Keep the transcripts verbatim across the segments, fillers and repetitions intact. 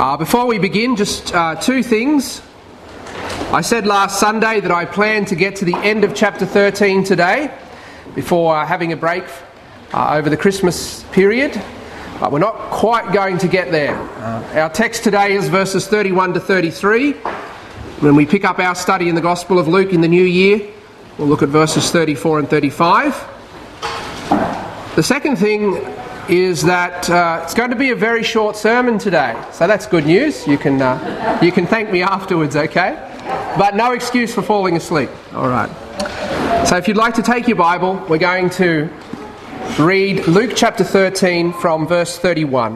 Uh, before we begin, just uh, two things. I said last Sunday that I plan to get to the end of chapter thirteen today before uh, having a break uh, over the Christmas period. But we're not quite going to get there. Uh, our text today is verses thirty-one to thirty-three. When we pick up our study in the Gospel of Luke in the new year, we'll look at verses thirty-four and thirty-five. The second thing is that uh, it's going to be a very short sermon today. So that's good news. You can uh, you can thank me afterwards, okay? But no excuse for falling asleep. All right. So if you'd like to take your Bible, we're going to read Luke chapter thirteen from verse thirty-one.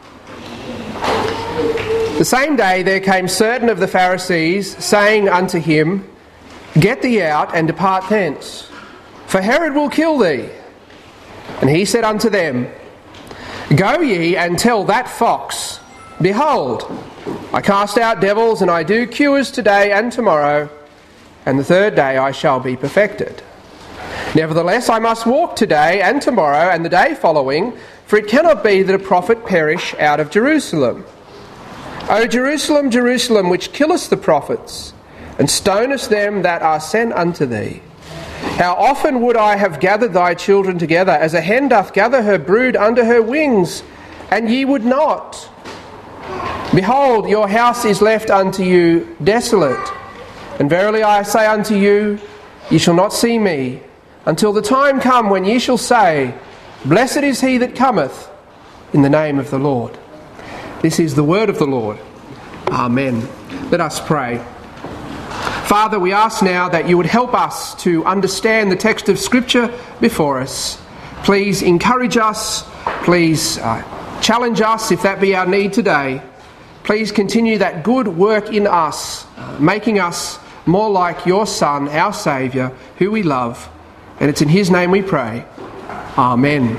The same day there came certain of the Pharisees, saying unto him, Get thee out and depart thence, for Herod will kill thee. And he said unto them, Go ye and tell that fox, Behold, I cast out devils, and I do cures today and tomorrow, and the third day I shall be perfected. Nevertheless I must walk today and tomorrow and the day following, for it cannot be that a prophet perish out of Jerusalem. O Jerusalem, Jerusalem, which killest the prophets, and stonest them that are sent unto thee. How often would I have gathered thy children together, as a hen doth gather her brood under her wings, and ye would not. Behold, your house is left unto you desolate. And verily I say unto you, ye shall not see me, until the time come when ye shall say, Blessed is he that cometh in the name of the Lord. This is the word of the Lord. Amen. Let us pray. Father, we ask now that you would help us to understand the text of Scripture before us. Please encourage us. Please uh, challenge us if that be our need today. Please continue that good work in us, uh, making us more like your Son, our Saviour, who we love. And it's in his name we pray. Amen.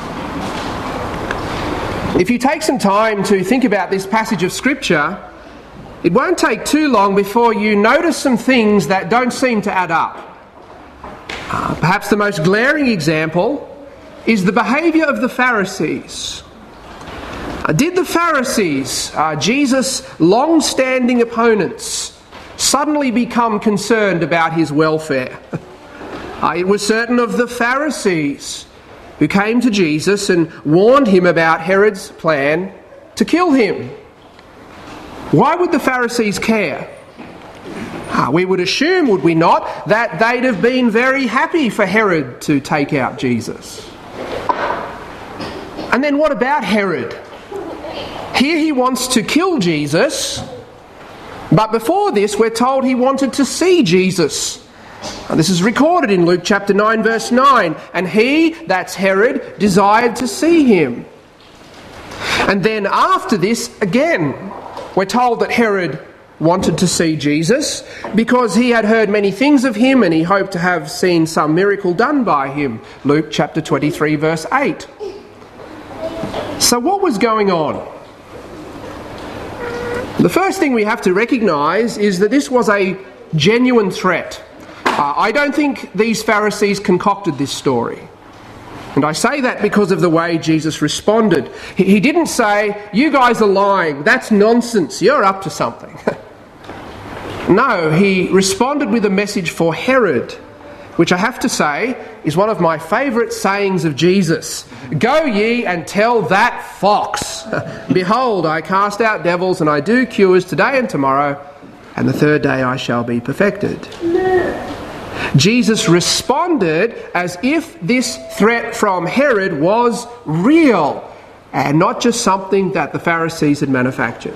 If you take some time to think about this passage of Scripture, it won't take too long before you notice some things that don't seem to add up. Uh, perhaps the most glaring example is the behaviour of the Pharisees. Uh, did the Pharisees, uh, Jesus' long-standing opponents, suddenly become concerned about his welfare? uh, it was certain of the Pharisees who came to Jesus and warned him about Herod's plan to kill him. Why would the Pharisees care? Ah, we would assume, would we not, that they'd have been very happy for Herod to take out Jesus. And then what about Herod? Here he wants to kill Jesus, but before this we're told he wanted to see Jesus. And this is recorded in Luke chapter nine verse nine. And he, that's Herod, desired to see him. And then after this, again, we're told that Herod wanted to see Jesus because he had heard many things of him and he hoped to have seen some miracle done by him. Luke chapter twenty-three verse eight. So what was going on? The first thing we have to recognise is that this was a genuine threat. Uh, I don't think these Pharisees concocted this story. And I say that because of the way Jesus responded. He didn't say, you guys are lying, that's nonsense, you're up to something. No, he responded with a message for Herod, which I have to say is one of my favourite sayings of Jesus. Go ye and tell that fox, Behold, I cast out devils and I do cures today and tomorrow, and the third day I shall be perfected. Jesus responded as if this threat from Herod was real and not just something that the Pharisees had manufactured.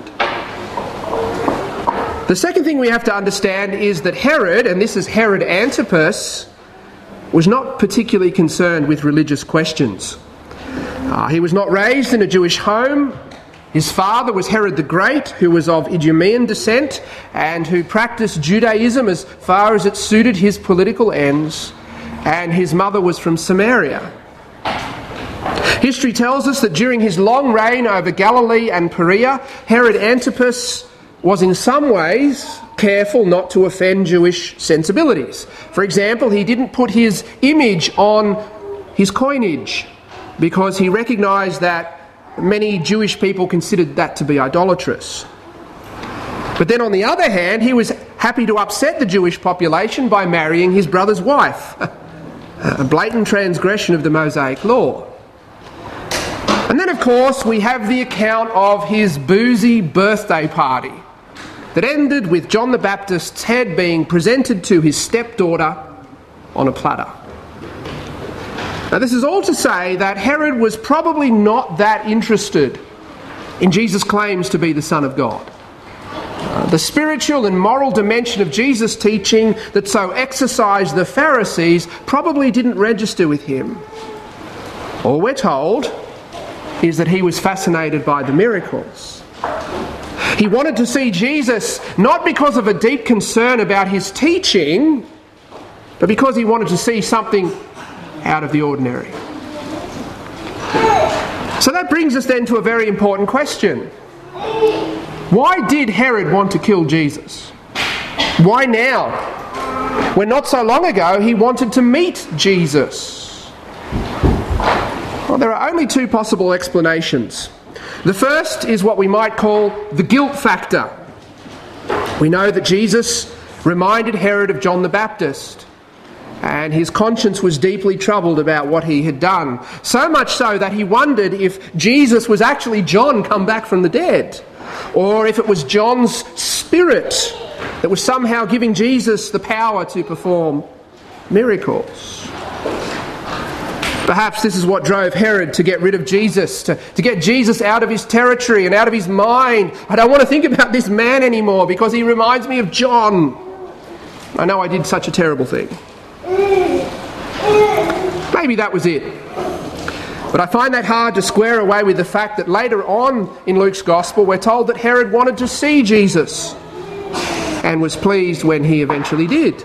The second thing we have to understand is that Herod, and this is Herod Antipas, was not particularly concerned with religious questions. Uh, he was not raised in a Jewish home. His father was Herod the Great, who was of Idumean descent and who practiced Judaism as far as it suited his political ends, and his mother was from Samaria. History tells us that during his long reign over Galilee and Perea, Herod Antipas was in some ways careful not to offend Jewish sensibilities. For example, he didn't put his image on his coinage because he recognised that Many Jewish people considered that to be idolatrous. But then on the other hand, he was happy to upset the Jewish population by marrying his brother's wife. A blatant transgression of the Mosaic law. And then, of course, we have the account of his boozy birthday party that ended with John the Baptist's head being presented to his stepdaughter on a platter. Now, this is all to say that Herod was probably not that interested in Jesus' claims to be the Son of God. Uh, the spiritual and moral dimension of Jesus' teaching that so exercised the Pharisees probably didn't register with him. All we're told is that he was fascinated by the miracles. He wanted to see Jesus not because of a deep concern about his teaching, but because he wanted to see something out of the ordinary. So that brings us then to a very important question. Why did Herod want to kill Jesus? Why now? When not so long ago he wanted to meet Jesus. Well, there are only two possible explanations. The first is what we might call the guilt factor. We know that Jesus reminded Herod of John the Baptist, and his conscience was deeply troubled about what he had done. So much so that he wondered if Jesus was actually John come back from the dead, or if it was John's spirit that was somehow giving Jesus the power to perform miracles. Perhaps this is what drove Herod to get rid of Jesus, to, to get Jesus out of his territory and out of his mind. I don't want to think about this man anymore because he reminds me of John. I know I did such a terrible thing. Maybe that was it. But I find that hard to square away with the fact that later on in Luke's Gospel we're told that Herod wanted to see Jesus and was pleased when he eventually did.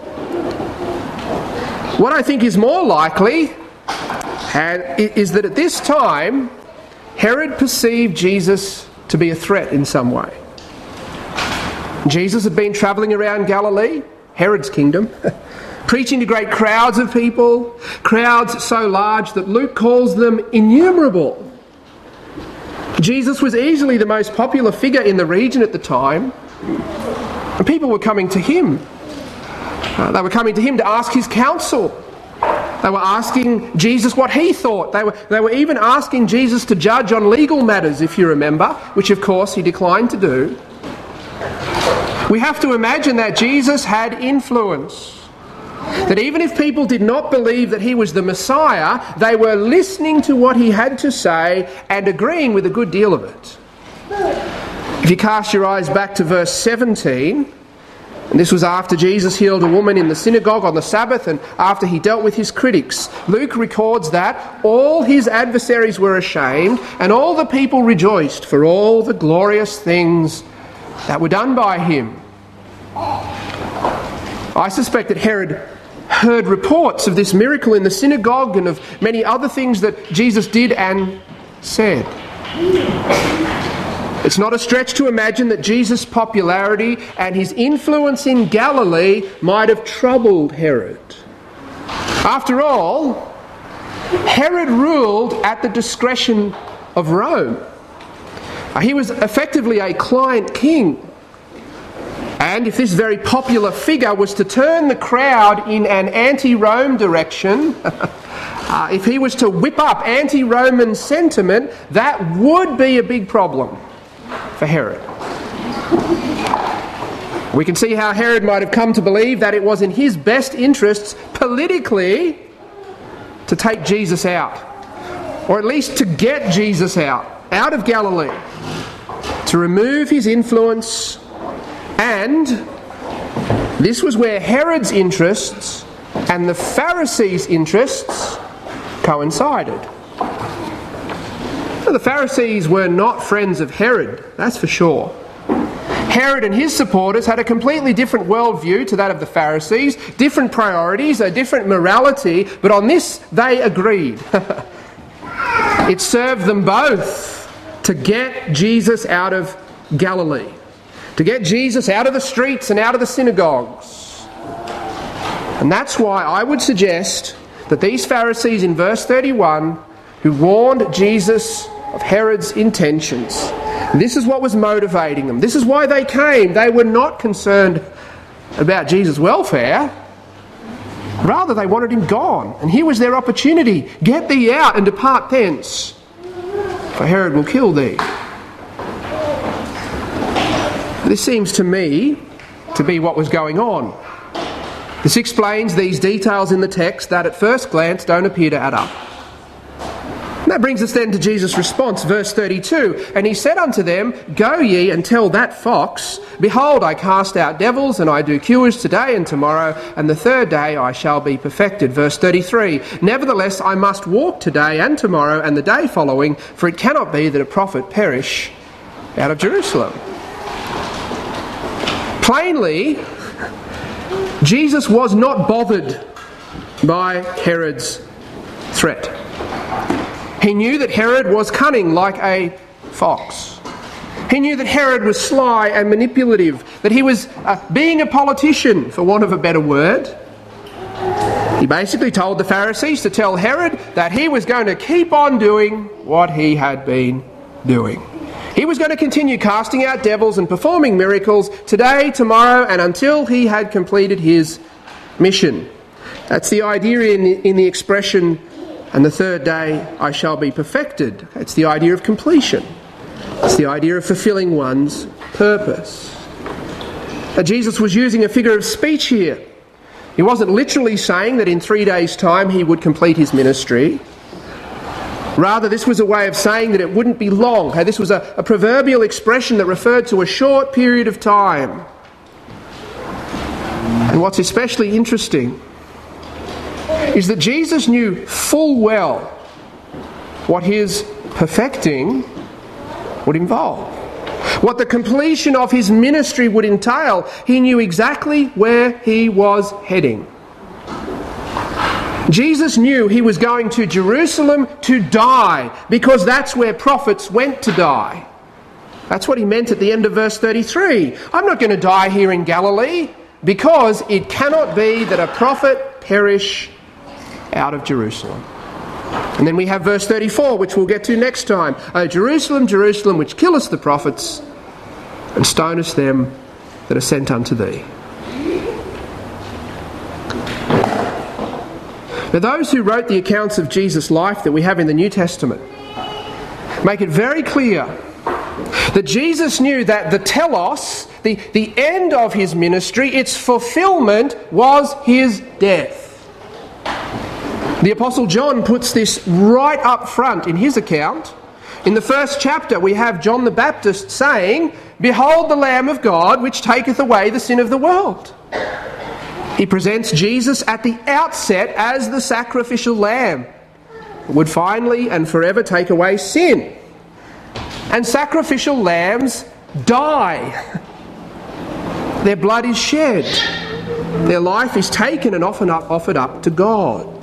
What I think is more likely is that at this time Herod perceived Jesus to be a threat in some way. Jesus had been travelling around Galilee, Herod's kingdom, preaching to great crowds of people, crowds so large that Luke calls them innumerable. Jesus was easily the most popular figure in the region at the time, and people were coming to him. Uh, they were coming to him to ask his counsel. They were asking Jesus what he thought. They were, they were even asking Jesus to judge on legal matters, if you remember, which of course he declined to do. We have to imagine that Jesus had influence. That even if people did not believe that he was the Messiah, they were listening to what he had to say and agreeing with a good deal of it. If you cast your eyes back to verse seventeen, and this was after Jesus healed a woman in the synagogue on the Sabbath and after he dealt with his critics, Luke records that all his adversaries were ashamed and all the people rejoiced for all the glorious things that were done by him. I suspect that Herod heard reports of this miracle in the synagogue and of many other things that Jesus did and said. It's not a stretch to imagine that Jesus' popularity and his influence in Galilee might have troubled Herod. After all, Herod ruled at the discretion of Rome. He was effectively a client king. And if this very popular figure was to turn the crowd in an anti-Rome direction, uh, if he was to whip up anti-Roman sentiment, that would be a big problem for Herod. We can see how Herod might have come to believe that it was in his best interests politically to take Jesus out, or at least to get Jesus out, out of Galilee, to remove his influence. And this was where Herod's interests and the Pharisees' interests coincided. The Pharisees were not friends of Herod, that's for sure. Herod and his supporters had a completely different worldview to that of the Pharisees, different priorities, a different morality, but on this they agreed. It served them both to get Jesus out of Galilee, to get Jesus out of the streets and out of the synagogues. And that's why I would suggest that these Pharisees in verse thirty-one, who warned Jesus of Herod's intentions. This is what was motivating them. This is why they came. They were not concerned about Jesus' welfare. Rather, they wanted him gone. And here was their opportunity. Get thee out and depart thence, for Herod will kill thee. This seems to me to be what was going on. This explains these details in the text that at first glance don't appear to add up. And that brings us then to Jesus' response, verse thirty-two. And he said unto them, Go ye and tell that fox, Behold, I cast out devils, and I do cures today and tomorrow, and the third day I shall be perfected. Verse thirty-three. Nevertheless, I must walk today and tomorrow and the day following, for it cannot be that a prophet perish out of Jerusalem. Plainly, Jesus was not bothered by Herod's threat. He knew that Herod was cunning like a fox. He knew that Herod was sly and manipulative, that he was uh, being a politician, for want of a better word. He basically told the Pharisees to tell Herod that he was going to keep on doing what he had been doing. He was going to continue casting out devils and performing miracles today, tomorrow, and until he had completed his mission. That's the idea in, in the expression, and the third day I shall be perfected. It's the idea of completion. It's the idea of fulfilling one's purpose. Now, Jesus was using a figure of speech here. He wasn't literally saying that in three days' time he would complete his ministry. Rather, this was a way of saying that it wouldn't be long. This was a, a proverbial expression that referred to a short period of time. And what's especially interesting is that Jesus knew full well what his perfecting would involve. What the completion of his ministry would entail. He knew exactly where he was heading. Jesus knew he was going to Jerusalem to die, because that's where prophets went to die. That's what he meant at the end of verse thirty-three. I'm not going to die here in Galilee, because it cannot be that a prophet perish out of Jerusalem. And then we have verse thirty-four, which we'll get to next time. O Jerusalem, Jerusalem, which killest the prophets, and stonest them that are sent unto thee. Now, those who wrote the accounts of Jesus' life that we have in the New Testament make it very clear that Jesus knew that the telos, the, the end of his ministry, its fulfillment was his death. The Apostle John puts this right up front in his account. In the first chapter, we have John the Baptist saying, Behold the Lamb of God, which taketh away the sin of the world. He presents Jesus at the outset as the sacrificial lamb who would finally and forever take away sin. And sacrificial lambs die. Their blood is shed. Their life is taken and often up, offered up to God.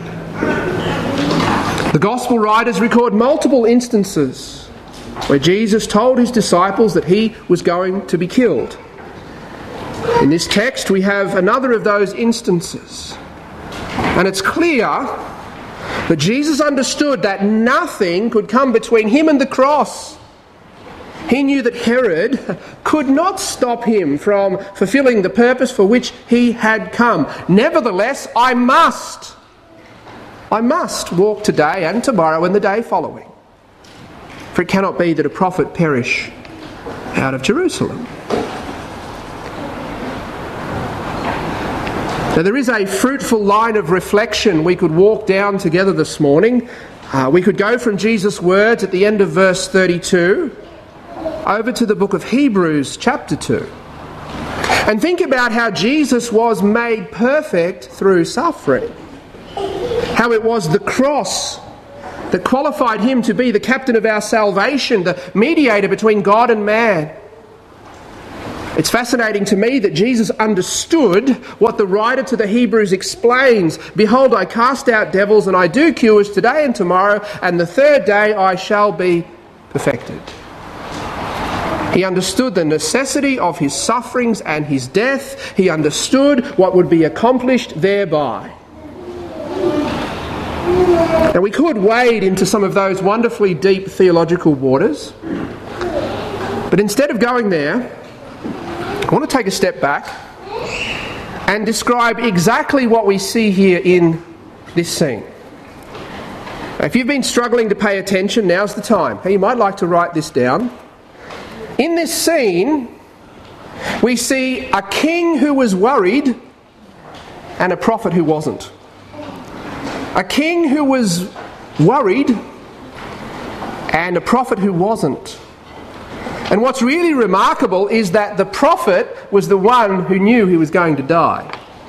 The Gospel writers record multiple instances where Jesus told his disciples that he was going to be killed. In this text we have another of those instances. And it's clear that Jesus understood that nothing could come between him and the cross. He knew that Herod could not stop him from fulfilling the purpose for which he had come. Nevertheless, I must. I must walk today and tomorrow and the day following. For it cannot be that a prophet perish out of Jerusalem. Now, there is a fruitful line of reflection we could walk down together this morning. Uh, we could go from Jesus' words at the end of verse thirty-two over to the book of Hebrews chapter two and think about how Jesus was made perfect through suffering. How it was the cross that qualified him to be the captain of our salvation, the mediator between God and man. It's fascinating to me that Jesus understood what the writer to the Hebrews explains. Behold, I cast out devils and I do cures today and tomorrow, and the third day I shall be perfected. He understood the necessity of his sufferings and his death. He understood what would be accomplished thereby. Now, we could wade into some of those wonderfully deep theological waters, but instead of going there, I want to take a step back and describe exactly what we see here in this scene. Now, if you've been struggling to pay attention, now's the time. Hey, you might like to write this down. In this scene, we see a king who was worried and a prophet who wasn't. A king who was worried and a prophet who wasn't. And what's really remarkable is that the prophet was the one who knew he was going to die.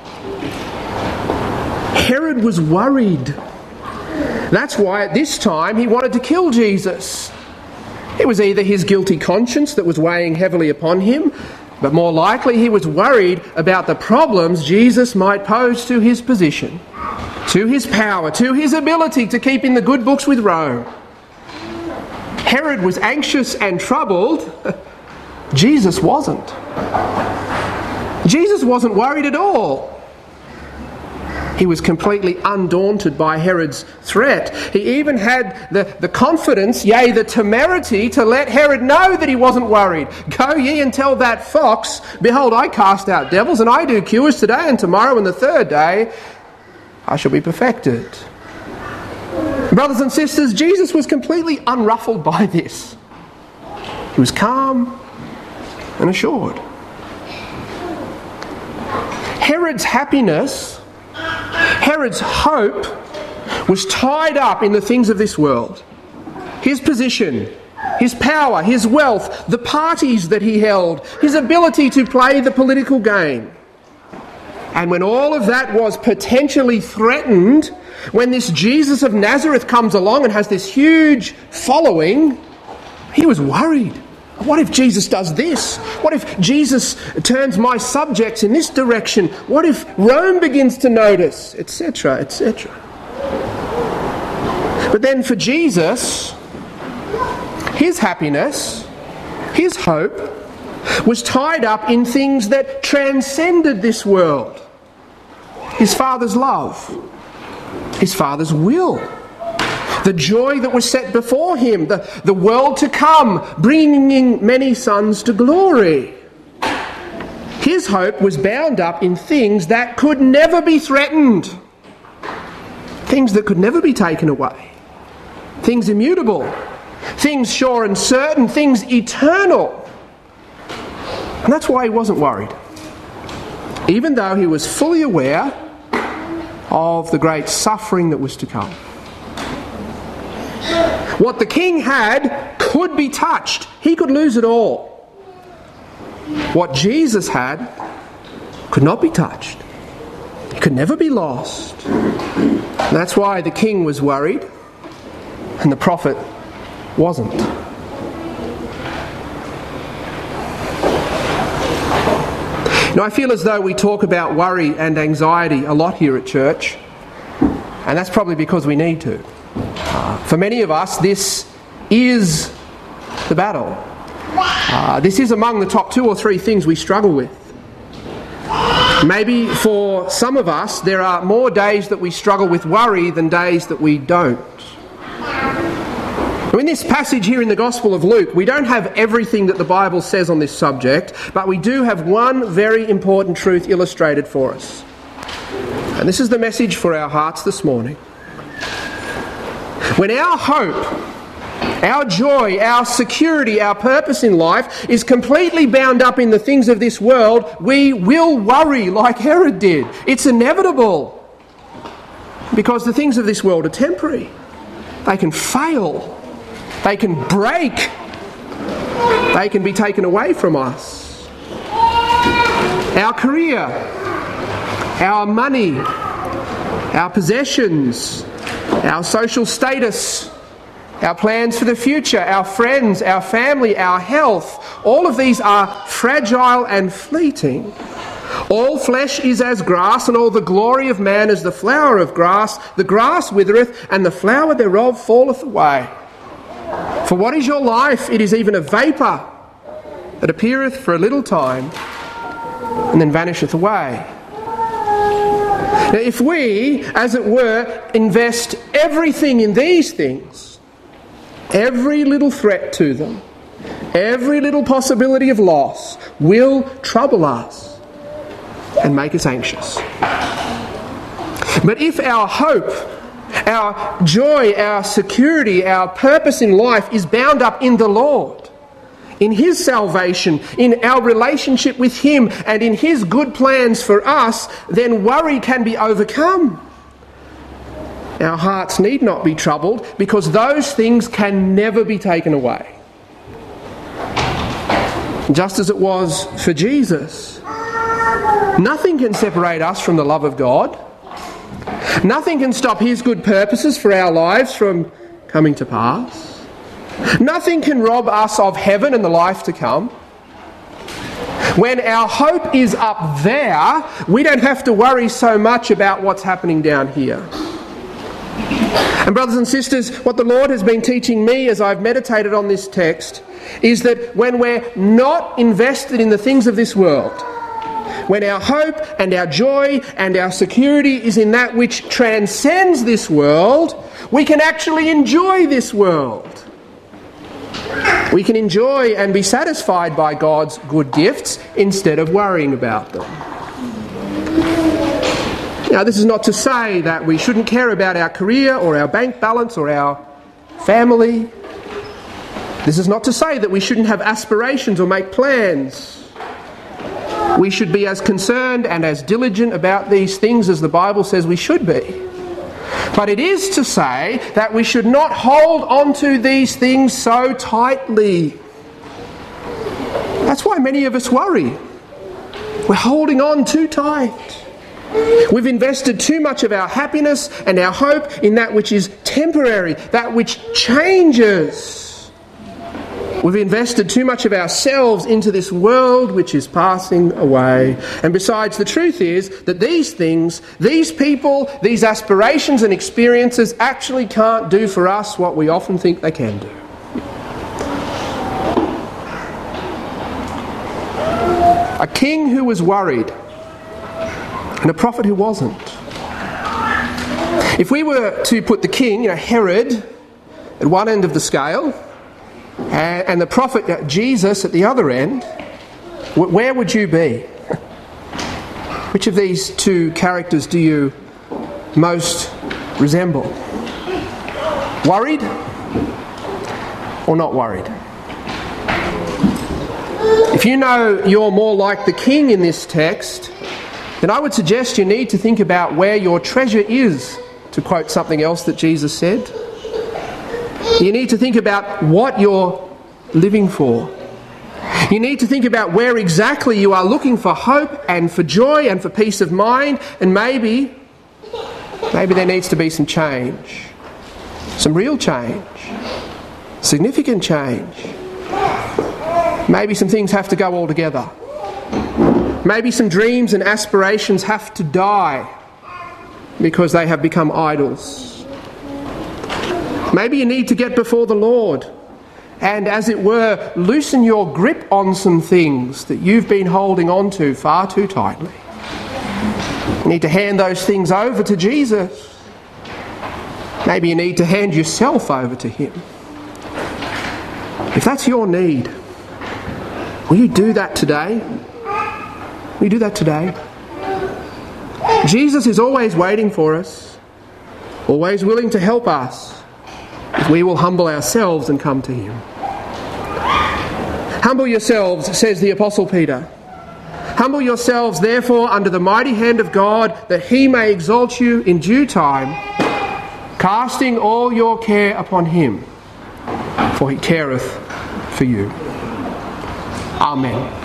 Herod was worried. That's why at this time he wanted to kill Jesus. It was either his guilty conscience that was weighing heavily upon him, but more likely he was worried about the problems Jesus might pose to his position, to his power, to his ability to keep in the good books with Rome. Herod was anxious and troubled. Jesus wasn't. Jesus wasn't worried at all. He was completely undaunted by Herod's threat. He even had the, the confidence, yea, the temerity, to let Herod know that he wasn't worried. Go ye and tell that fox, behold, I cast out devils, and I do cures today and tomorrow, and the third day I shall be perfected. Brothers and sisters, Jesus was completely unruffled by this. He was calm and assured. Herod's happiness, Herod's hope was tied up in the things of this world. His position, his power, his wealth, the parties that he held, his ability to play the political game. And when all of that was potentially threatened, when this Jesus of Nazareth comes along and has this huge following, he was worried. What if Jesus does this? What if Jesus turns my subjects in this direction? What if Rome begins to notice? Etc, et cetera. But then for Jesus, his happiness, his hope, was tied up in things that transcended this world. His Father's love, his Father's will, the joy that was set before him, the, the world to come, bringing many sons to glory. His hope was bound up in things that could never be threatened, things that could never be taken away, things immutable, things sure and certain, things eternal. And that's why he wasn't worried, even though he was fully aware of the great suffering that was to come. What the king had could be touched. He could lose it all. What Jesus had could not be touched. It could never be lost. And that's why the king was worried and the prophet wasn't. Now, I feel as though we talk about worry and anxiety a lot here at church, and that's probably because we need to. Uh, for many of us, this is the battle. Uh, this is among the top two or three things we struggle with. Maybe for some of us, there are more days that we struggle with worry than days that we don't. In this passage here in the Gospel of Luke, we don't have everything that the Bible says on this subject, but we do have one very important truth illustrated for us. And this is the message for our hearts this morning. When our hope, our joy, our security, our purpose in life is completely bound up in the things of this world, we will worry like Herod did. It's inevitable. Because the things of this world are temporary. They can fail. They can break. They can be taken away from us. Our career, our money, our possessions, our social status, our plans for the future, our friends, our family, our health, all of these are fragile and fleeting. All flesh is as grass, and all the glory of man as the flower of grass. The grass withereth, and the flower thereof falleth away. For what is your life? It is even a vapour that appeareth for a little time and then vanisheth away. Now, if we, as it were, invest everything in these things, every little threat to them, every little possibility of loss will trouble us and make us anxious. But if our hope, our joy, our security, our purpose in life is bound up in the Lord, in His salvation, in our relationship with Him, and in His good plans for us, then worry can be overcome. Our hearts need not be troubled because those things can never be taken away. Just as it was for Jesus, nothing can separate us from the love of God. Nothing can stop His good purposes for our lives from coming to pass. Nothing can rob us of heaven and the life to come. When our hope is up there, we don't have to worry so much about what's happening down here. And brothers and sisters, what the Lord has been teaching me as I've meditated on this text is that when we're not invested in the things of this world, when our hope and our joy and our security is in that which transcends this world, we can actually enjoy this world. We can enjoy and be satisfied by God's good gifts instead of worrying about them. Now, this is not to say that we shouldn't care about our career or our bank balance or our family. This is not to say that we shouldn't have aspirations or make plans. We should be as concerned and as diligent about these things as the Bible says we should be. But it is to say that we should not hold on to these things so tightly. That's why many of us worry. We're holding on too tight. We've invested too much of our happiness and our hope in that which is temporary, that which changes. We've invested too much of ourselves into this world which is passing away. And besides, the truth is that these things, these people, these aspirations and experiences actually can't do for us what we often think they can do. A king who was worried and a prophet who wasn't. If we were to put the king, you know, Herod, at one end of the scale, and the prophet Jesus at the other end, where would you be? Which of these two characters do you most resemble? Worried or not worried? If you know you're more like the king in this text, then I would suggest you need to think about where your treasure is, to quote something else that Jesus said. You need to think about what you're living for. You need to think about where exactly you are looking for hope and for joy and for peace of mind, and maybe, maybe there needs to be some change. Some real change. Significant change. Maybe some things have to go altogether. Maybe some dreams and aspirations have to die because they have become idols. Maybe you need to get before the Lord and, as it were, loosen your grip on some things that you've been holding on to far too tightly. You need to hand those things over to Jesus. Maybe you need to hand yourself over to Him. If that's your need, will you do that today? Will you do that today? Jesus is always waiting for us, always willing to help us, if we will humble ourselves and come to Him. Humble yourselves, says the Apostle Peter. Humble yourselves, therefore, under the mighty hand of God, that He may exalt you in due time, casting all your care upon Him, for He careth for you. Amen.